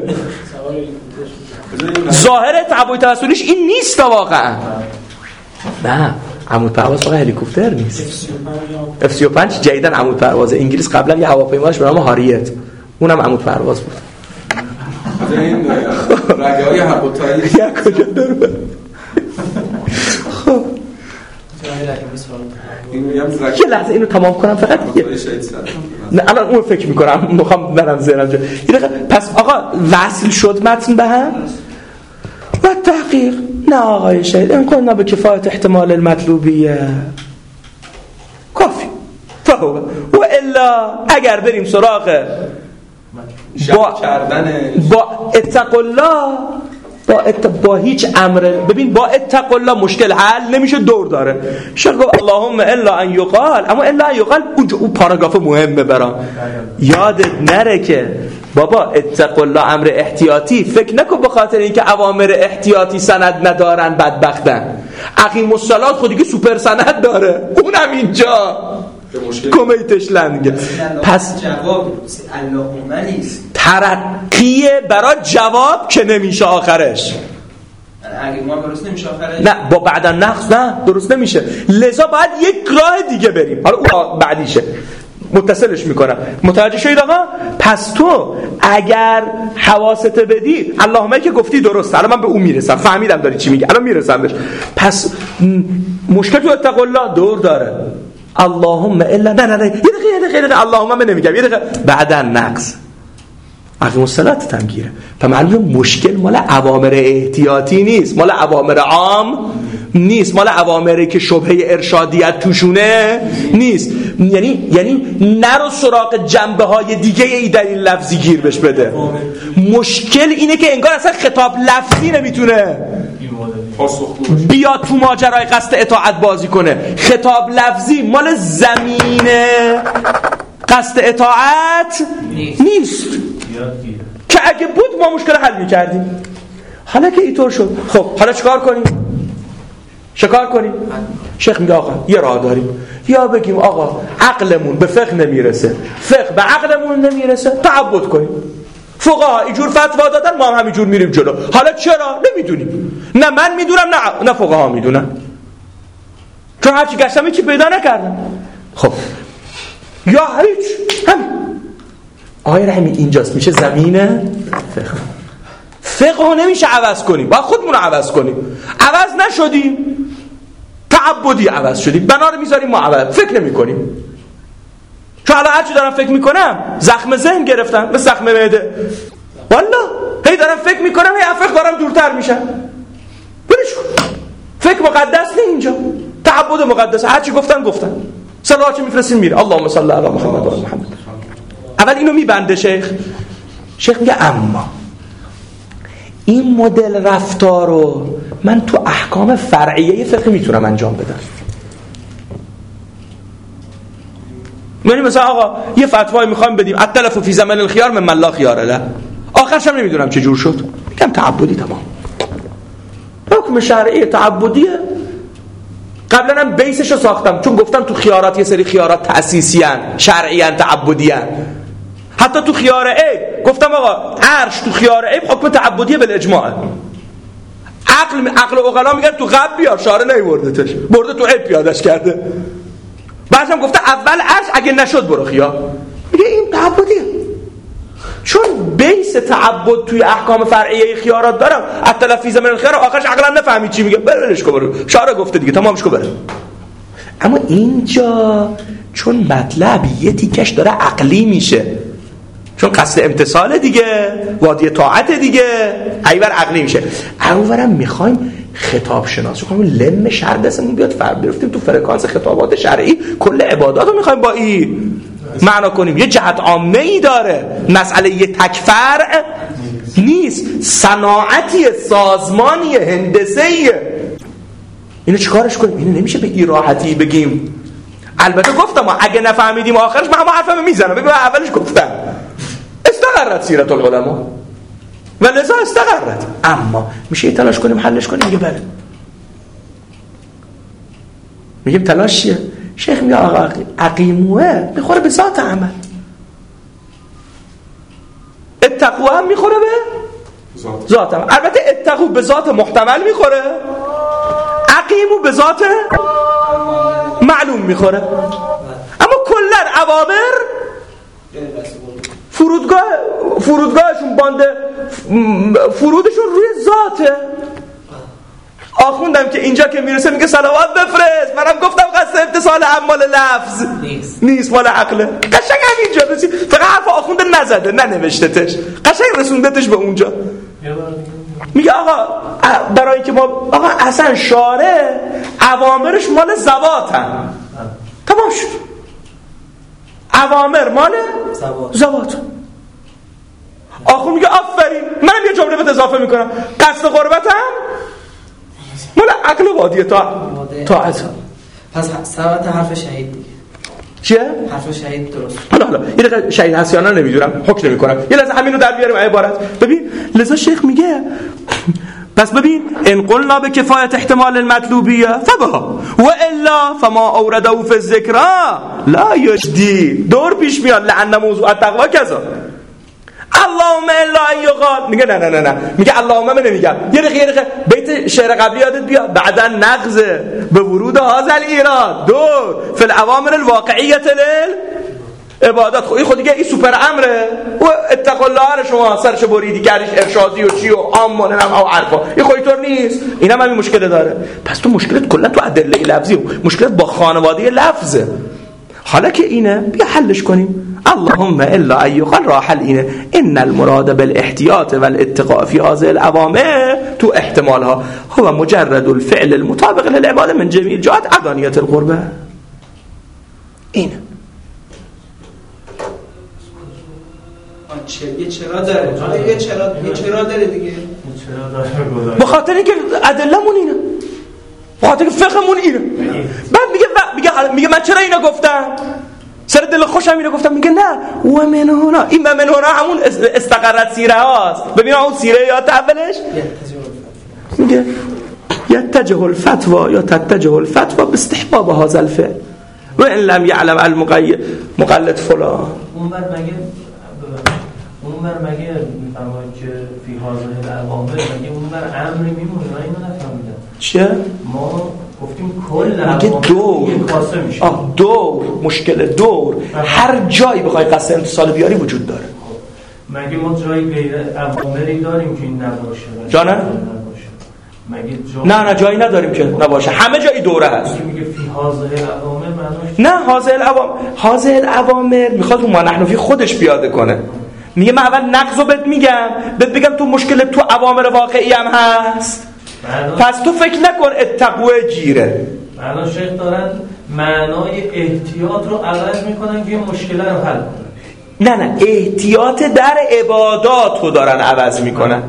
ظاهر تعبوی توسلیش این نیست واقعا. نه عمود پرواز فقط هلیکوپتر نیست. اف سی و پنج جدیدن عمود پرواز. انگلیس قبلا یه هواپیماش به نام هاریت، اونم عمود پرواز بود. این رگه‌های هواپیمایی یا کجا داره؟ خب یه لحظه اینو تمام کنم فقط. نه الان اون فکر میکنم میخوام برم ذهنم جا. پس آقا وصل شد متن به هم و تحقیق. نه آقای شهید امکان نه به کفایت احتمال المطلوبیه کافی فهو و الا اگر بریم سراغ با با اتق الله با ات... با هیچ امر، ببین با اتق الله مشکل حل نمیشه، دور داره. شیخ گفت اللهم الا ان یقال، اما الا ان یقال اون پاراگراف مهمه برام یادت نره که بابا اتق الله امر احتیاطی فکر نکن به خاطر اینکه اوامر احتیاطی سند ندارن بدبختن. اقیم الصلاة خودی که سوپر سند داره، اونم اینجا کمیتش لنگه. پس جواب اللهم نیست، ترقیه برای جواب که نمیشه آخرش. اگه ما درست نمیشه آخرش، نه با بعدا نقص نه درست نمیشه. لذا باید یک راه دیگه بریم. حالا اون بعدیشه متصلش میکنم. متوجه شدید آقا؟ پس تو اگر حواست بدی اللهم که گفتی درسته، الان من به اون میرسم، فهمیدم داری چی میگی، الان میرسم بهش. پس مشکل تو اتق الله دور داره. اللهم الا نه نه نه یه دقیقه یه دقیقه اللهم من نمیگم، یه دقیقه بعدا نقص اقیم الصلاة تمگیره. فمعنی مشکل مال اوامر احتیاطی نیست، مال اوامر عام نیست، مال اوامری که شبهه ارشادیت توشونه نیست. یعنی یعنی نرو سراغ جنبه های دیگه ای در این لفظی گیر بش بده. مشکل اینه که انگار اصلا خطاب لفظی نمیتونه این مدل پاسخگو بیا تو ماجرای قصد اطاعت بازی کنه. خطاب لفظی مال زمینه قصد اطاعت نیست, نیست. که اگه بود ما مشکل حل میکردیم. حالا که اینطور شد، خب حالا چیکار کنیم؟ چیکار کنیم؟ شیخ میگه آقا یه راه داریم، یا بگیم آقا عقلمون به فقه نمیرسه، فقه به عقلمون نمیرسه، تعبد کنیم. فقها اینجور فتوا دادن، ما هم همینجور میریم جلو. حالا چرا؟ نمیدونیم. نه من میدونم نه نه فقها میدونن، چون هرچی گشتم هیچی پیدا نکردم. خب یا هیچ هم آقای رحیمی اینجاست میشه زمینه فقه. فقه نمیشه عوض کنیم، باید خودمون رو عوض کنیم. عوض نشدیم، تعبدی عوض شدیم، بنا رو میذاریم ما عوض فکر نمی کنیم. چون الان هرچی دارم فکر میکنم زخم ذهن گرفتم، مثل زخم معده. والا هی دارم فکر میکنم، هی افق دارم دورتر میشم. برش کن، فکر مقدس نه اینجا، تعبد مقدس. هرچی گفتن گفتن، صلواتی میفرستیم میره. اللهم صل علی محمد و علی محمد. اول اینو میبنده شیخ. شیخ میگه اما این مدل رفتار رو من تو احکام فرعیه فقه میتونم انجام بدم. یعنی مثلا آقا یه فتوایی میخوایم بدیم التلف فی زمن الخيار من لا خيار له، آخرش هم نمیدونم چه جور شد، میگم تعبدی تمام. حکم شرعی تعبدیه. قبلا هم بیسش رو ساختم، چون گفتم تو خیارات یه سری خیارات تأسیسی ان، شرعی ان، تعبدی ان. حتی تو خیار عیب گفتم آقا عرش تو خیار عیب حکم تعبدیه بالاجماع. عقل عقل عقلا میگن تو قبل بیار، شارع نیوردتش، برده تو عیب پیادش کرده. بعدم گفته اول عرش اگه نشد برو خیار. میگه این تعبدیه، چون بیس تعبد توی احکام فرعیه خیارات دارم. التلفی زمن الخيار آخرش عقلا نفهمید چی میگه، برش کن برو، شارع گفته دیگه تمامش کن بره. اما اینجا چون مطلب یه تیکش داره عقلی میشه، چون قصد امتصال دیگه، وادی طاعت دیگه، ایور عقلی میشه. اونورم میخوایم خطاب شناسی کنیم، لم شرع دستمون بیاد فرق برفتیم تو فرکانس خطابات شرعی، کل عبادات رو میخوایم با این معنا کنیم. یه جهت عامه ای داره، مسئله یه تک فرع نیست، صناعتی، سازمانی، هندسه‌ایه. اینو چیکارش کنیم؟ اینو نمیشه به این راحتی بگیم. البته گفتم ما اگه نفهمیدیم آخرش من هم حرفمو میزنم، ببین اولش گفتم استقرت سیرت العلماء و لذا استقرت. اما میشه تلاش کنیم حلش کنیم؟ میگه بله. میگیم تلاش چیه؟ شیخ میگه آقا عقیموه میخوره به ذات عمل، اتقوه هم میخوره به ذات عمل. البته اتقو به ذات محتمل میخوره، عقیمو به ذات معلوم میخوره. اما کلن اوامر فرودگاه فرودگاهشون بانده فرودشون روی ذاته. آخوندم که اینجا که میرسه میگه صلوات بفرست، منم گفتم قصد امتصال مال لفظ نیست نیست مال عقله. قشنگ همینجا رسید، فقط حرف آخونده نزده ننوشتتش، قشنگ رسوندتش به اونجا. میگه آقا برای اینکه ما آقا اصلا شارع اوامرش مال زواتن، تمام شد، اوامر مال زوات. آخون میگه آفرین، منم یه جمله بهت اضافه میکنم، قصد قربتم مال عقل وادی طاعت. پس ثبت حرف شهید دیگه چیه؟ حرف شهید درست. حالا حالا یه دقیقه شهید هست یا نه نمیدونم، حکم نمیکنم، یه لحظه همین رو در بیاریم عبارت. ببین لذا شیخ میگه پس ببین ان قلنا به کفایت احتمال المطلوبیه فبها و الا فما اورده فی الذکر لا یجدی. دور پیش میاد لعن موضوع التقوا کذا. اللهم الا ان یقال، میگه نه نه نه نه، میگه اللهم من نمیگم. یه دقیقه یه دقیقه بیت شعر قبلی یادت بیاد، بعدا نقض به ورود هذا الایراد دور فی الاوامر الواقعیه لل عبادت. خب این خود دیگه این سوپر امره و اتقوا الله رو شما سرش بریدی کردیش ارشادی و چی و عام و نم او عرفا، این خود اینطور نیست. اینم همین مشکل داره. پس تو مشکلت کلا تو ادله لفظی و مشکلت با خانواده لفظه. حالا که اینه بیا حلش کنیم. اللهم الا ایقال راه حل اینه، ان المراد بالاحتیاط والاتقاء في هذه الاوامر تو احتمالها هو مجرد الفعل المطابق للعباده من جميع جهات عدانیت القربه. اینه یه چرا داره، یه چرا یه چرا داره دیگه. چرا داره گذاشت؟ به خاطر اینکه ادله‌مون اینه، به خاطر اینکه فقهمون اینه. بعد میگه میگه میگه من چرا اینو گفتم؟ سر دل خوشم اینو گفتم. میگه نه و من هنا، این من هنا همون استقرت سیره هاست. ببین اون سیره یاد اولش میگه یتجه الفتوا یا تتجه الفتوا باستحباب هذا الفعل و ان لم يعلم المقید مقلد فلان. اون بر مگه اون بر مگه میفرمایید که فی هذه العوامل مگه اون بر امری میمونه؟ من اینو نفهمیدم. چیه؟ ما گفتیم کل میگه دور کاسه میشه. آه دور، مشکل دور هر جایی بخوای قصد امتصال بیاری وجود داره. مگه ما جایی غیر عواملی داریم که این نباشه؟ جانم؟ مگه جا... نه نه جایی نداریم که نباشه، همه جایی دوره هست. میگه فی هذه العوامل معناش نه هذه العوامل، هذه العوامل میخواد رو ما نحن فی خودش پیاده کنه. میگه من اول نقضو بهت میگم، بهت بگم تو مشکل تو عوامل واقعی هم هست، پس تو فکر نکن اتقوه جیره. الان شیخ دارن معنای احتیاط رو عوض میکنن که مشکل رو حل کنن. نه نه احتیاط در عبادات رو دارن عوض میکنن.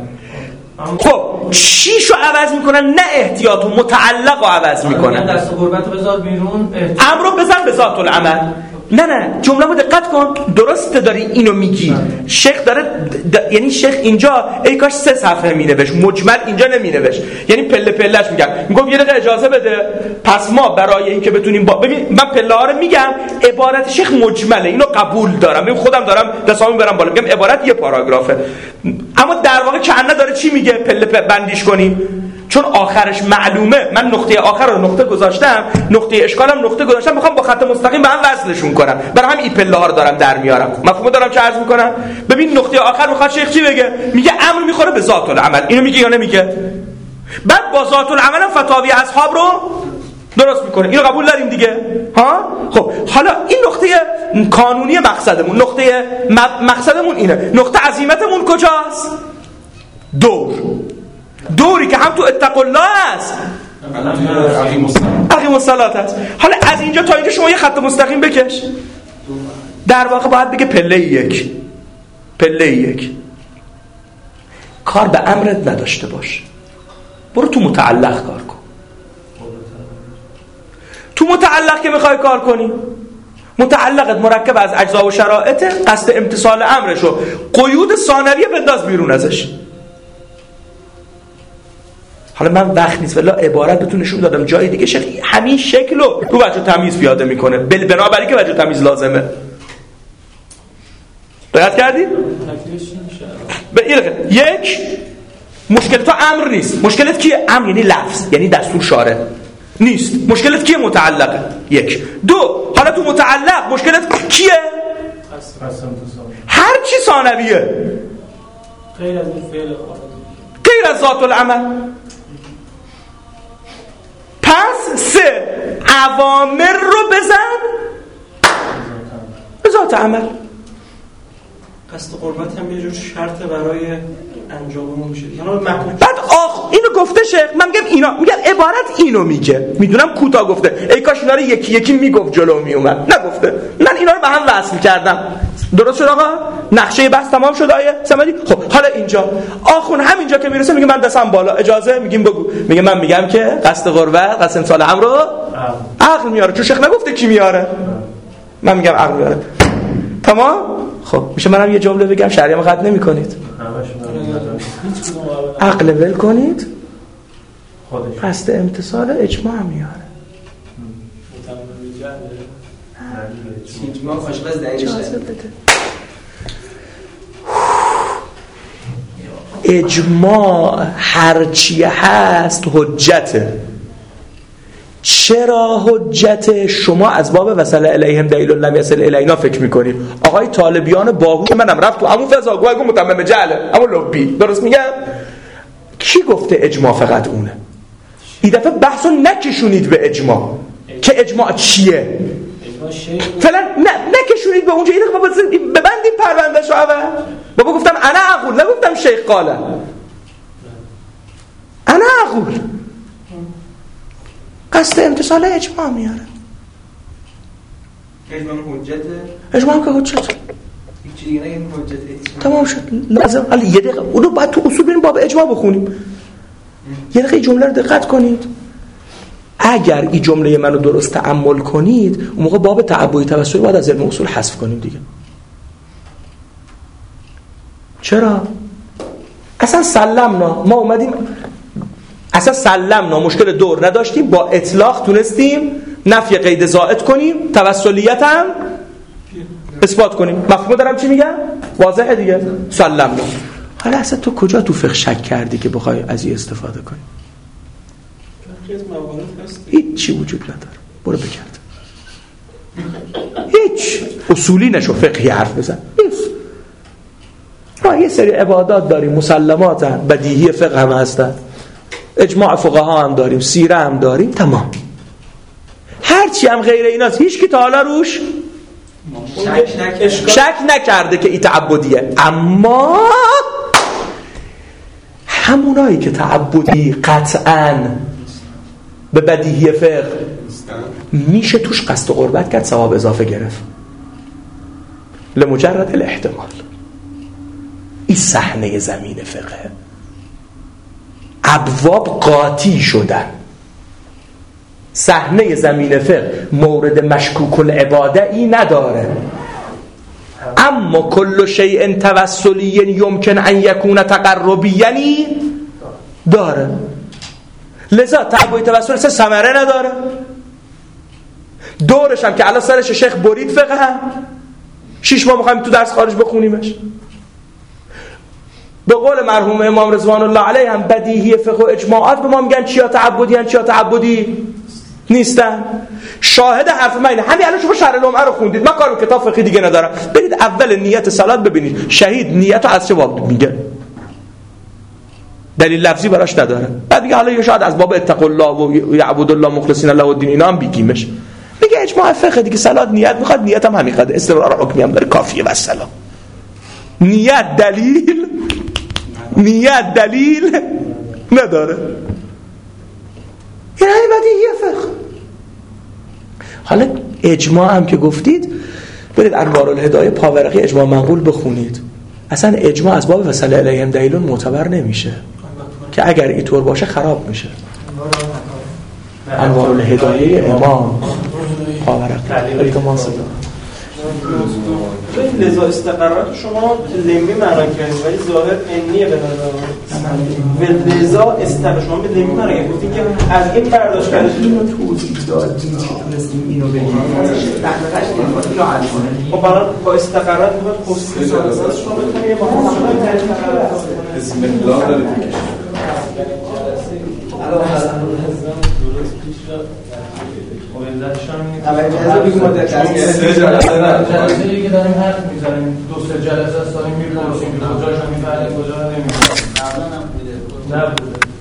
خب چیشو عوض میکنن؟ نه احتیاط و متعلق رو عوض میکنن. دست قربت رو بذار بیرون، امر رو بزن به ذات العمل. نه نه جمله رو دقت کن، درسته داری اینو میگی. شیخ داره د... یعنی شیخ اینجا ای کاش سه صفحه مینوشت، مجمل اینجا نمینوشت، یعنی پله پلهش میگم. میگم یه دقیقه اجازه بده، پس ما برای اینکه بتونیم با... ببین من پله ها رو میگم، عبارت شیخ مجمله، اینو قبول دارم، من خودم دارم دستامو میبرم بالا، میگم عبارت یه پاراگرافه، اما در واقع کنه داره چی میگه پله پله بندیش کنیم، چون آخرش معلومه. من نقطه آخر رو نقطه گذاشتم، نقطه اشکالم نقطه گذاشتم، میخوام با خط مستقیم به هم وصلشون کنم، برای همین این پله ها رو دارم در میارم. مفهوم دارم چه عرض میکنم؟ ببین نقطه آخر میخواد شیخ چی بگه؟ میگه امر میخوره به ذات العمل. اینو میگه یا نمیگه؟ بعد با ذات العمل هم فتاوی اصحاب رو درست میکنه. اینو قبول داریم دیگه ها؟ خب حالا این نقطه کانونی مقصدمون، نقطه مقصدمون اینه. نقطه عزیمتمون کجاست؟ دور. دوری که هم تو اتقوا الله هست، اقیم الصلاة هست. حالا از اینجا تا اینجا شما یه خط مستقیم بکش. در واقع باید بگه پله یک، پله یک کار به امرت نداشته باش، برو تو متعلق کار کن. تو متعلق که میخوای کار کنی، متعلقت مرکب از اجزا و شرایط، قصد امتصال امرشو قیود ثانویه بنداز بیرون ازش. حالا من وقت نیست ولی عبارت بهتون نشون دادم جای دیگه شیخ همین شکلو رو وجه تمیز پیاده میکنه، بنابراین که وجه تمیز لازمه. دقت کردید؟ یک مشکل تو امر نیست، مشکلت کیه؟ امر یعنی لفظ، یعنی دستور شارع نیست. مشکلت کیه؟ متعلقه. یک. دو حالا تو متعلق مشکلت کیه؟ هر چی ثانویه غیر از این فعل خارجی، غیر از ذات العمل. پس سه اوامر رو بزن به ذات عمل. قصد قربت هم یه جور شرط برای انجاممون میشه. یعنی بعد آخ اینو گفته شیخ، من میگم اینا میگم عبارت اینو میگه، میدونم کوتاه گفته، ای کاش اینا رو یکی یکی میگفت جلو میومد، نگفته. من اینا رو به هم وصل کردم. درست شد آقا؟ نقشه بحث تمام شد آیه سمدی. خب حالا اینجا آخون همینجا که میرسه میگه من دستم بالا، اجازه میگیم بگو. میگه من میگم که قصد قربت، قصد امسال امر رو عقل میاره، چون شیخ نگفته کی میاره، من میگم عقل میاره. تمام؟ خب میشه منم یه جمله بگم شرعیه قطع نمی‌کنید، عقل ول کنید، قصد امتصال اجماع میاره. اجماع خوشباز دلیلش اجماع هرچی هست حجته. چرا حجت؟ شما از باب وصل الیهم دلیل لم یصل الینا فکر میکنید. آقای طالبیان باهوش منم رفت تو همون فضا گویا گفت متمم جهله، اما لبی درست میگم. کی گفته اجماع فقط اونه؟ این دفعه بحثو نکشونید به اجماع که اجماع چیه. فعلا نه نکشونید به اونجا. این بابا ببندید پروندهشو اول. بابا گفتم انا اقول، نگفتم شیخ قاله. انا اقول قصد امتصال اجماع میاره. اجماع حجته. اجماع که حجته. چی دیگه نگیم حجت اجماع تمام شد. لازم حالا یه دقیقه اونو بعد تو اصول بریم باب اجماع بخونیم. یه دقیقه این جمله رو دقت کنید. اگر این جمله منو درست تأمل کنید اون موقع باب تعبدی توسلی باید از علم اصول حذف کنیم دیگه. چرا؟ اصلا سلمنا ما اومدیم اصلا سلمنا مشکل دور نداشتیم، با اطلاق تونستیم نفی قید زائد کنیم، توسلیت هم اثبات کنیم. مفهوم دارم چی میگم؟ واضحه دیگه. سلمنا. حالا اصلا تو کجا تو فقه شک کردی که بخوای از این استفاده کنی؟ هیچ چی وجود نداره. برو بگرد. هیچ اصولی نشو فقهی حرف بزن. نیست. ما یه سری عبادات داریم، مسلمات هم، بدیهی فقه هم هستن، اجماع فقها هم داریم، سیره هم داریم، تمام. هرچی هم غیر ایناست هیچ کی تا حالا روش شک, شک نکرده که این تعبدیه. اما همونایی که تعبدی قطعاً به بدیهی فقه میشه توش قصد و قربت کرد، ثواب اضافه گرفت لمجرد الاحتمال. این صحنه زمین فقه. ابواب قاطی شدن. صحنه زمین فقه مورد مشکوک العباده ای نداره، اما کل شیء توسلی یمکن ان یکون تقربی داره. لذا تعبد توسل سه ثمره نداره. دورش هم که الان سرش شیخ برید فقه هم شش ماه میخوایم تو درس خارج بخونیمش. به قول مرحوم امام رضوان الله علیه هم بدیهی فقه و اجماعات به ما میگن چیا تعبدی ان چیا تعبدی نیستن. شاهد حرف من اینه. همین الان شما شرح لمعه رو خوندید، من کار کتاب فقهی دیگه ندارم. برید اول نیت صلات ببینید شهید نیت رو از چه باب میگه، دلیل لفظی براش نداره. بعد دیگه حالا شاید از باب اتقوا الله و یعبدوا الله مخلصین له الدین اینا هم بگیمش. میگه اجماع فقه دیگه صلات نیت میخواد، نیت هم همین قدر استقرار حکمی هم داره، کافیه و سلام. نیت دلیل نیت دلیل نداره. این همین بدیهی فقه. حالا اجماع هم که گفتید برید انوار الهدایه پاورقی اجماع منقول بخونید. اصلا اجماع از باب وصل الیهم دلیل معتبر نمیشه که اگر اینطور باشه خراب میشه. انوار الهدایه امام پاورقی التماس داره. لذا استقرارات شما لمی معنا کردید ولی ظاهر انیه به نظر من. لذا استقرار شما به لمی معنا کردید، گفتین که از این برداشت کردید اینو توضیح دادیم که تونستیم اینو بگیم. دقیقاً این رو علی کنه. خب برای با استقرارات میخواد خصوصی اساس شما بتونید با هم بسم الله دارید اول جلسه بگیم ما در سه جلسه که داریم حرف میزنیم، دو سه جلسه است داریم میپرسیم که کجاش هم میفهمیم کجا نمیفهمیم. نبوده